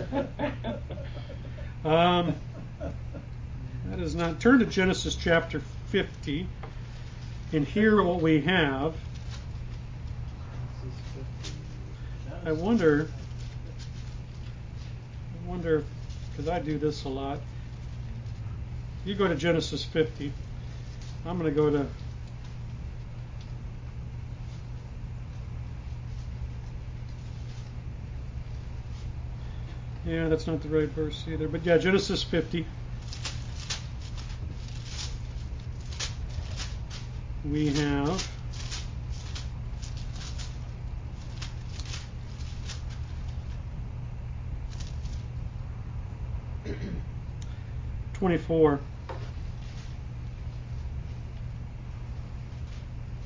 That is not. Turn to Genesis chapter 50, and hear what we have. I wonder, because I do this a lot. You go to Genesis 50. I'm going to go to yeah, that's not the right verse either. But yeah, Genesis 50. We have 24.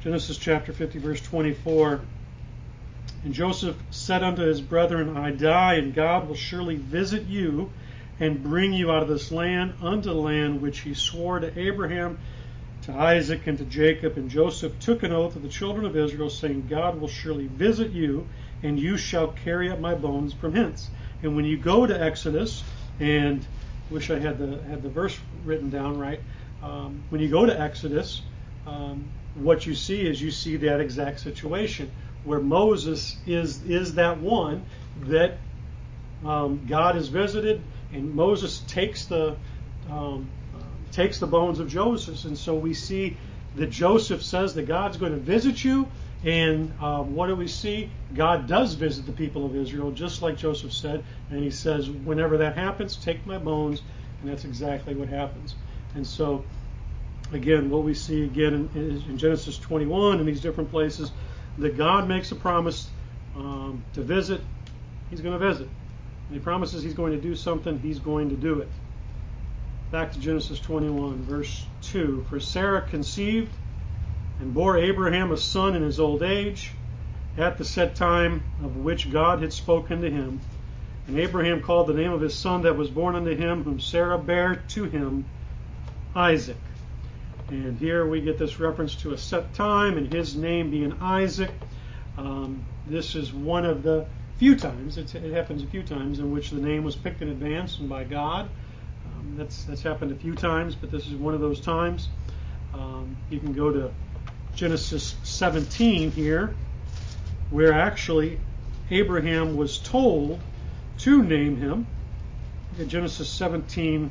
Genesis chapter 50, verse 24. And Joseph said unto his brethren, I die, and God will surely visit you and bring you out of this land unto the land which he swore to Abraham, to Isaac, and to Jacob. And Joseph took an oath of the children of Israel, saying, God will surely visit you, and you shall carry up my bones from hence. And when you go to Exodus, and wish I had the verse written down right, when you go to Exodus, what you see that exact situation where Moses is that one that God has visited, and Moses takes the bones of Joseph, and so we see that Joseph says that God's going to visit you, and what do we see? God does visit the people of Israel, just like Joseph said, and he says, whenever that happens, take my bones, and that's exactly what happens. And so, again, what we see again in Genesis 21 and these different places, that God makes a promise to visit. He's going to visit. And he promises he's going to do something. He's going to do it. Back to Genesis 21, verse 2. For Sarah conceived and bore Abraham a son in his old age, at the set time of which God had spoken to him. And Abraham called the name of his son that was born unto him, whom Sarah bare to him, Isaac. And here we get this reference to a set time, and his name being Isaac. This is one of the few times, it happens a few times, in which the name was picked in advance and by God. That's happened a few times, but this is one of those times. You can go to Genesis 17 here, where actually Abraham was told to name him. Look at Genesis 17,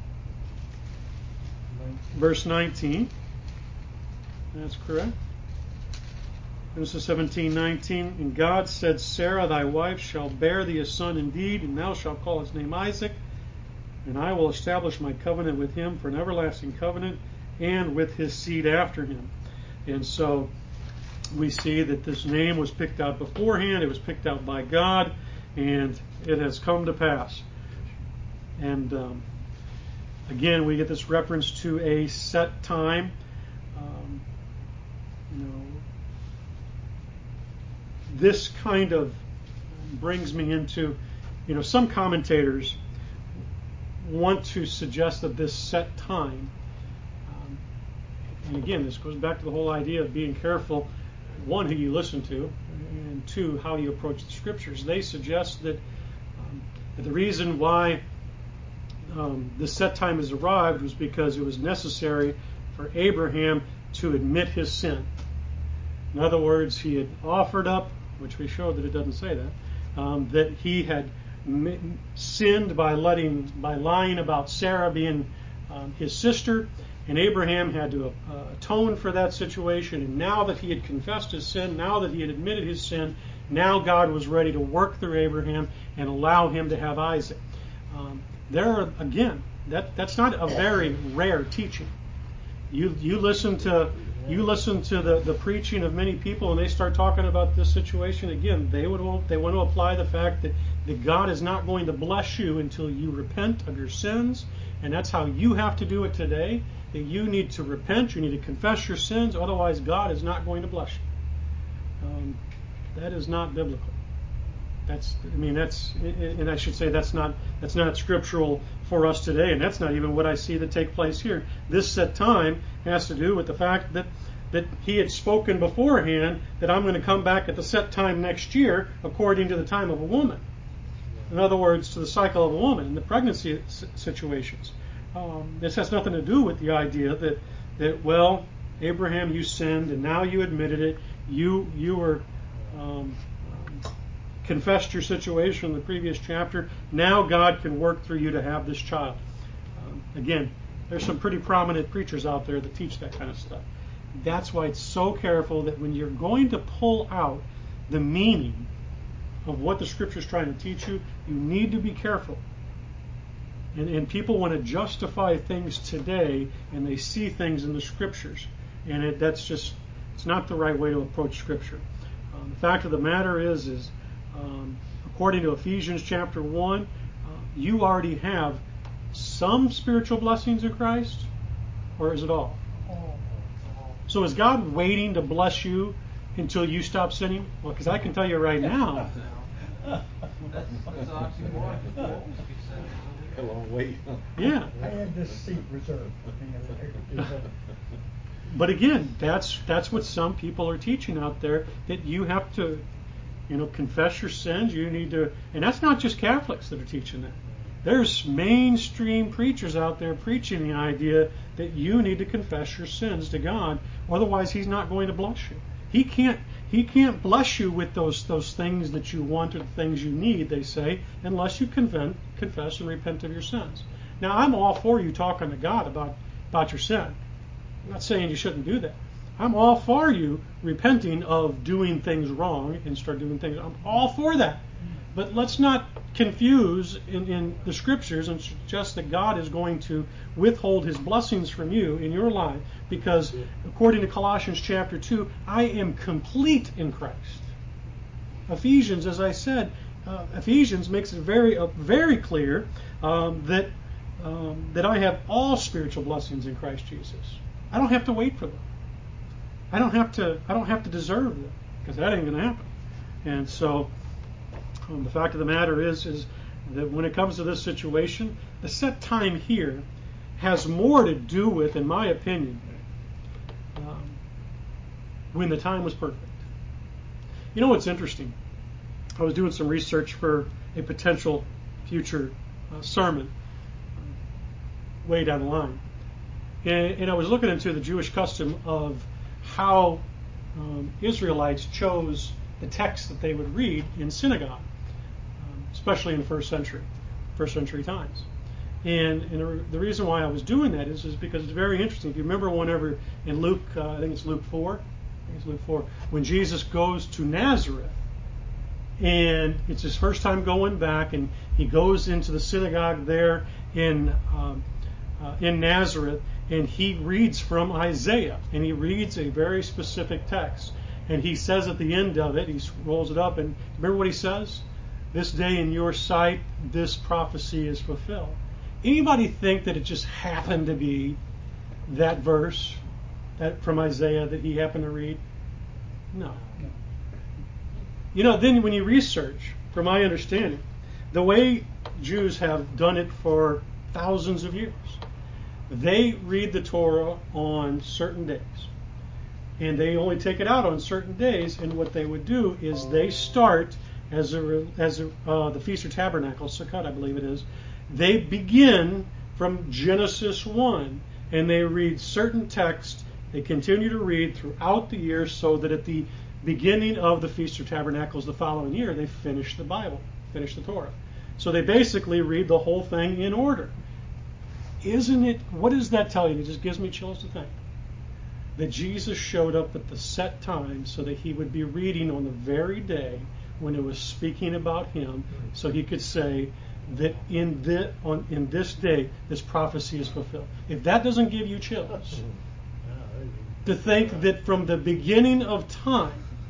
verse 19. That's correct. Genesis 17:19. And God said, Sarah thy wife shall bear thee a son indeed, and thou shalt call his name Isaac, and I will establish my covenant with him for an everlasting covenant, and with his seed after him. And so we see that this name was picked out beforehand. It was picked out by God, and it has come to pass. And again, we get this reference to a set time. This kind of brings me into, some commentators want to suggest that this set time, and again, this goes back to the whole idea of being careful, one, who you listen to, and two, how you approach the scriptures. They suggest that the reason why the set time has arrived was because it was necessary for Abraham to admit his sin. In other words, he had offered up, which we showed that it doesn't say that he had sinned by lying about Sarah being his sister, and Abraham had to atone for that situation. And now that he had confessed his sin, now that he had admitted his sin, now God was ready to work through Abraham and allow him to have Isaac. That's not a very rare teaching. You listen to the preaching of many people, and they start talking about this situation again. They want to apply the fact that God is not going to bless you until you repent of your sins, and that's how you have to do it today. That you need to repent, you need to confess your sins, otherwise God is not going to bless you. That is not biblical. And I should say that's not scriptural for us today, and that's not even what I see that take place here. This set time has to do with the fact that he had spoken beforehand that I'm going to come back at the set time next year according to the time of a woman. In other words, to the cycle of a woman in the pregnancy situations. This has nothing to do with the idea that Abraham, you sinned and now you admitted it. You were confessed your situation in the previous chapter. Now God can work through you to have this child. Again, there's some pretty prominent preachers out there that teach that kind of stuff. That's why it's so careful that when you're going to pull out the meaning of what the Scripture is trying to teach you, you need to be careful. And people want to justify things today, and they see things in the Scriptures, and it's not the right way to approach Scripture. The fact of the matter is according to Ephesians chapter 1, you already have some spiritual blessings in Christ, or is it all? So is God waiting to bless you until you stop sinning? Well, because I can tell you right now. That's an oxymoron. We'll always be sinning. A long wait. Yeah. I had this seat reserved for me over there. But again, that's what some people are teaching out there, that you have to, confess your sins. You need to, and that's not just Catholics that are teaching that. There's mainstream preachers out there preaching the idea that you need to confess your sins to God, otherwise He's not going to bless you. He can't bless you with those things that you want or the things you need, they say, unless you confess and repent of your sins. Now, I'm all for you talking to God about your sin. I'm not saying you shouldn't do that. I'm all for you repenting of doing things wrong and start doing things. I'm all for that. But let's not confuse in the scriptures and suggest that God is going to withhold His blessings from you in your life, because according to Colossians chapter 2, I am complete in Christ. Ephesians, as I said, Ephesians makes it very clear that I have all spiritual blessings in Christ Jesus. I don't have to wait for them. I don't have to deserve them, because that ain't going to happen. And so the fact of the matter is that when it comes to this situation, the set time here has more to do with, in my opinion, when the time was perfect. You know what's interesting? I was doing some research for a potential future sermon way down the line. And I was looking into the Jewish custom of how Israelites chose the text that they would read in synagogue, especially in the first century times. And the reason why I was doing that is because it's very interesting. If you remember whenever in Luke, I think it's Luke 4, when Jesus goes to Nazareth, and it's his first time going back, and he goes into the synagogue there in Nazareth, and he reads from Isaiah, and he reads a very specific text. And he says at the end of it, he rolls it up, and remember what he says? This day in your sight, this prophecy is fulfilled. Anybody think that it just happened to be that verse from Isaiah that he happened to read? No. Then when you research, from my understanding, the way Jews have done it for thousands of years, they read the Torah on certain days. And they only take it out on certain days, and what they would do is they start as the Feast of Tabernacles, Sukkot, I believe it is. They begin from Genesis 1, and they read certain texts. They continue to read throughout the year, so that at the beginning of the Feast of Tabernacles the following year, they finish the Bible, finish the Torah. So they basically read the whole thing in order. Isn't it? What does that tell you? It just gives me chills to think that Jesus showed up at the set time so that he would be reading on the very day when it was speaking about him, so he could say that in this day this prophecy is fulfilled. If that doesn't give you chills, to think that from the beginning of time,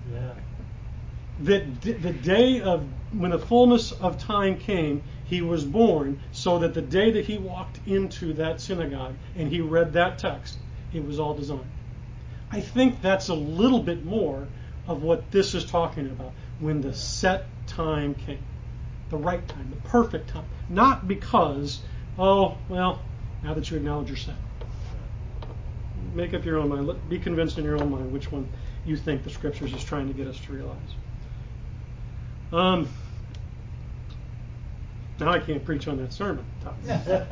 that the day of when the fullness of time came, he was born, so that the day that he walked into that synagogue and he read that text, it was all designed. I think that's a little bit more of what this is talking about, when the set time came, the right time, the perfect time. Not because, now that you acknowledge your sin. Make up your own mind. Be convinced in your own mind which one you think the Scriptures is trying to get us to realize. Now I can't preach on that sermon. Let's do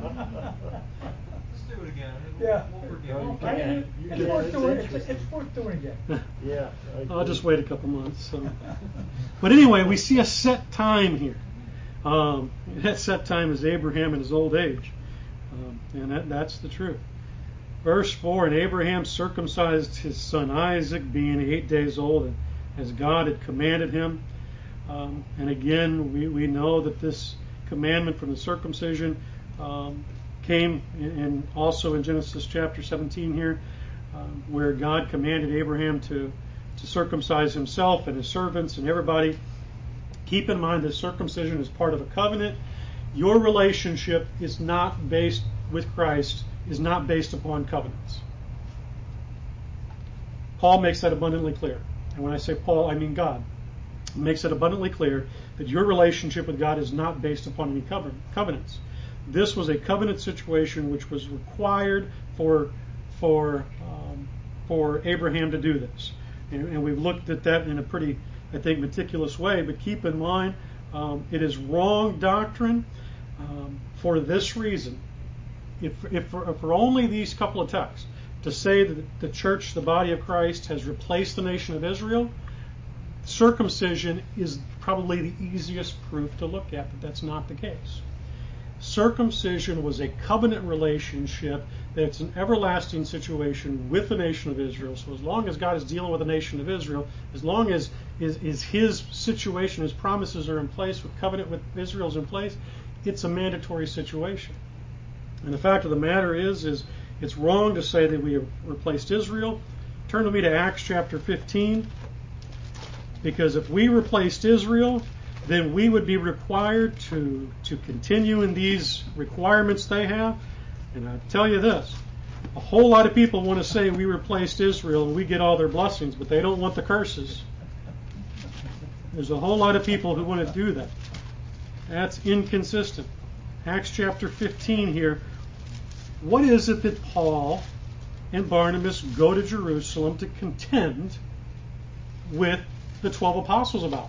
it again. We'll forgive you. It's worth doing again. Yeah. I'll just wait a couple months. So. But anyway, we see a set time here. That set time is Abraham in his old age. And that's the truth. Verse 4, and Abraham circumcised his son Isaac, being 8 days old, as God had commanded him. And again, we know that this commandment from the circumcision came in also in Genesis chapter 17 here, where God commanded Abraham to circumcise himself and his servants and everybody. Keep in mind that circumcision is part of a covenant. Your relationship is not based with Christ, is not based upon covenants. Paul makes that abundantly clear. And when I say Paul, I mean God. He makes it abundantly clear that your relationship with God is not based upon any covenants. This was a covenant situation which was required for Abraham to do this. And we've looked at that in a pretty, I think, meticulous way. But keep in mind, it is wrong doctrine for this reason. If for only these couple of texts, to say that the church, the body of Christ, has replaced the nation of Israel, circumcision is probably the easiest proof to look at that that's not the case. Circumcision was a covenant relationship that's an everlasting situation with the nation of Israel. So as long as God is dealing with the nation of Israel, as long as his situation, his promises are in place, with covenant with Israel is in place, it's a mandatory situation. And the fact of the matter is it's wrong to say that we have replaced Israel. Turn with me to Acts chapter 15. Because if we replaced Israel, then we would be required to continue in these requirements they have. And I tell you this, a whole lot of people want to say we replaced Israel and we get all their blessings, but they don't want the curses. There's a whole lot of people who want to do that. That's inconsistent. Acts chapter 15 here. What is it that Paul and Barnabas go to Jerusalem to contend with the 12 apostles about?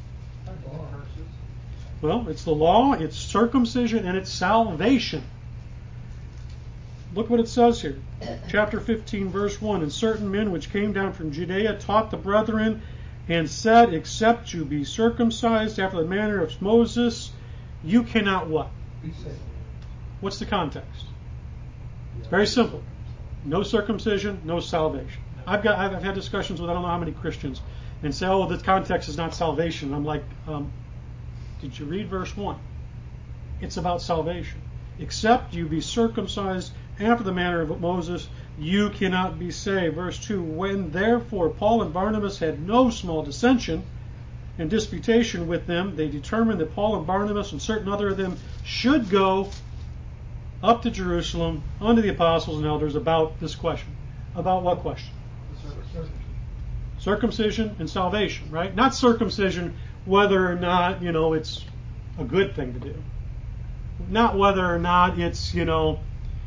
Well, it's the law, it's circumcision, and it's salvation. Look what it says here. Chapter 15, verse 1. And certain men which came down from Judea taught the brethren and said, except you be circumcised after the manner of Moses, you cannot what? Be saved. What's the context? It's very simple. No circumcision, no salvation. I've had discussions with I don't know how many Christians and say, oh, the context is not salvation. I'm like, did you read verse 1? It's about salvation. Except you be circumcised after the manner of Moses, you cannot be saved. Verse 2, when therefore Paul and Barnabas had no small dissension and disputation with them, they determined that Paul and Barnabas and certain other of them should go up to Jerusalem unto the apostles and elders about this question. About what question? Circumcision and salvation, right? Not circumcision whether or not, it's a good thing to do. Not whether or not it's, a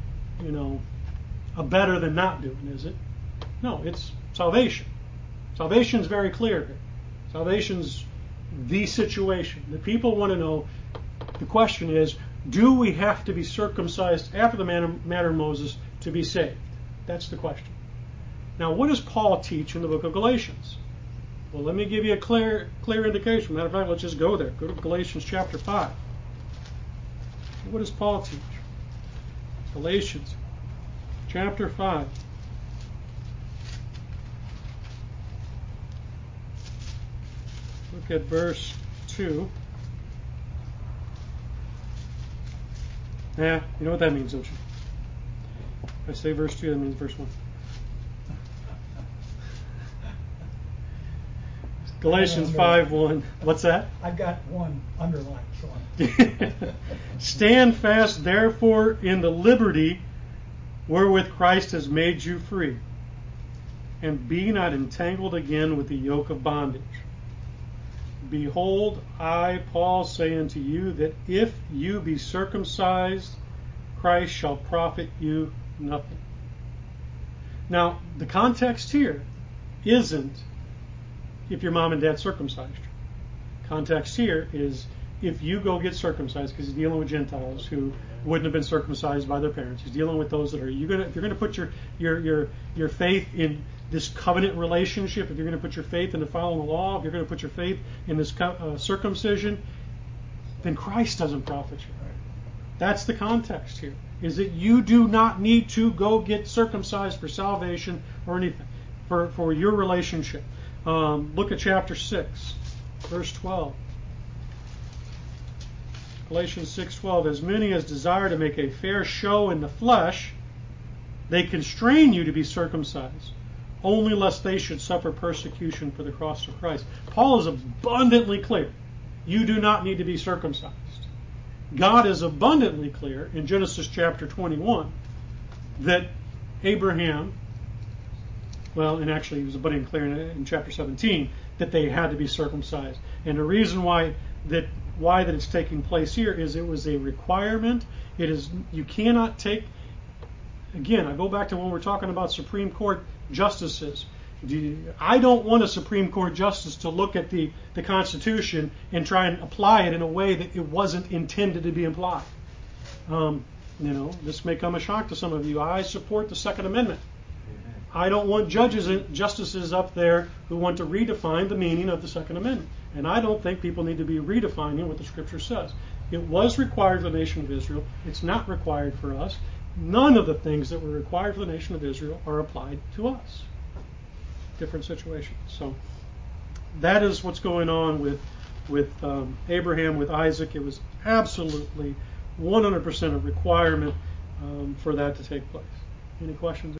better than not doing, is it? No, it's salvation. Salvation's very clear here. Salvation's the situation. The people want to know, the question is, do we have to be circumcised after the manner of Moses to be saved? That's the question. Now, what does Paul teach in the book of Galatians? Well, let me give you a clear indication. Matter of fact, let's just go there. Go to Galatians chapter 5. What does Paul teach? Galatians chapter 5. Look at verse 2. You know what that means, don't you? If I say verse 2, that means verse 1. Galatians 5:1. What's that? I've got one underlined, Sean. Stand fast, therefore, in the liberty wherewith Christ has made you free, and be not entangled again with the yoke of bondage. Behold, I, Paul, say unto you that if you be circumcised, Christ shall profit you nothing. Now, the context here isn't if your mom and dad circumcised you. Context here is if you go get circumcised, because he's dealing with Gentiles who wouldn't have been circumcised by their parents. He's dealing with those that are. If you're going to put your faith in this covenant relationship, if you're going to put your faith in the following the law, if you're going to put your faith in this circumcision, then Christ doesn't profit you. That's the context here. Is that you do not need to go get circumcised for salvation or anything for your relationship. Look at chapter 6, verse 12. Galatians 6:12. As many as desire to make a fair show in the flesh, they constrain you to be circumcised, only lest they should suffer persecution for the cross of Christ. Paul is abundantly clear. You do not need to be circumcised. God is abundantly clear in Genesis chapter 21 that Abraham Well, and actually, he was putting clear in chapter 17 that they had to be circumcised. And the reason why that it's taking place here is it was a requirement. It is, you cannot take. Again, I go back to when we're talking about Supreme Court justices. I don't want a Supreme Court justice to look at the Constitution and try and apply it in a way that it wasn't intended to be applied. This may come as a shock to some of you. I support the Second Amendment. I don't want judges and justices up there who want to redefine the meaning of the Second Amendment. And I don't think people need to be redefining what the Scripture says. It was required for the nation of Israel. It's not required for us. None of the things that were required for the nation of Israel are applied to us. Different situations. So that is what's going on with Abraham, with Isaac. It was absolutely 100% a requirement for that to take place. Any questions?